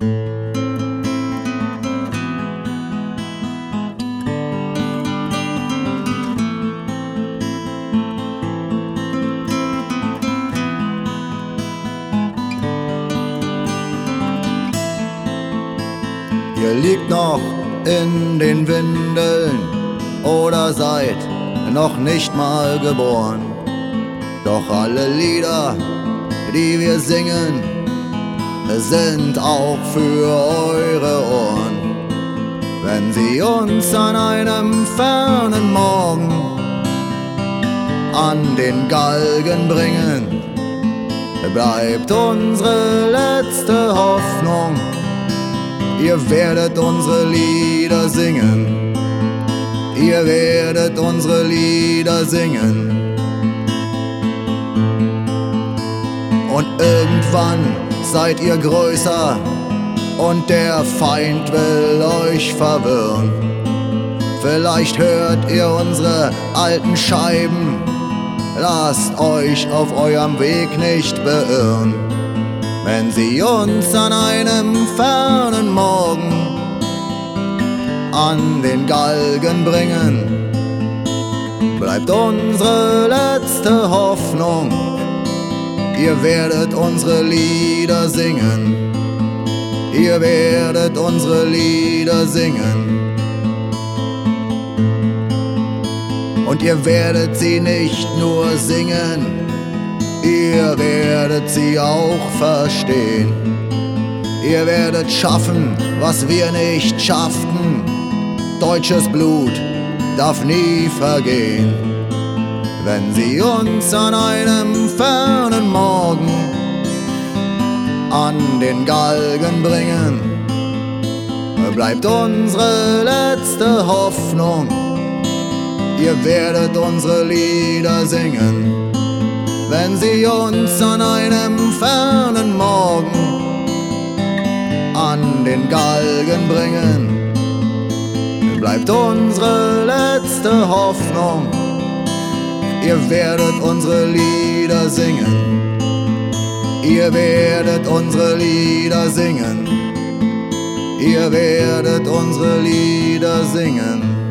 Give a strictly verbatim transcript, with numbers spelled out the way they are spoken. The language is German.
Ihr liegt noch in den Windeln oder seid noch nicht mal geboren. Doch alle Lieder, die wir singen, sind auch für eure Ohren. Wenn sie uns an einem fernen Morgen an den Galgen bringen, bleibt unsere letzte Hoffnung. Ihr werdet unsere Lieder singen, ihr werdet unsere Lieder singen. Und irgendwann seid ihr größer und der Feind will euch verwirren. Vielleicht hört ihr unsere alten Scheiben, lasst euch auf eurem Weg nicht beirren. Wenn sie uns an einem fernen Morgen an den Galgen bringen, bleibt unsere letzte Hoffnung. Ihr werdet unsere Lieder singen, ihr werdet unsere Lieder singen. Und ihr werdet sie nicht nur singen, ihr werdet sie auch verstehen. Ihr werdet schaffen, was wir nicht schafften. Deutsches Blut darf nie vergehen. Wenn sie uns an einem fernen Morgen an den Galgen bringen, bleibt unsere letzte Hoffnung. Ihr werdet unsere Lieder singen. Wenn sie uns an einem fernen Morgen an den Galgen bringen, bleibt unsere letzte Hoffnung. Ihr werdet unsere Lieder singen, ihr werdet unsere Lieder singen, ihr werdet unsere Lieder singen.